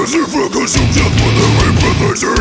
Lucifer consumes death with every breath I take.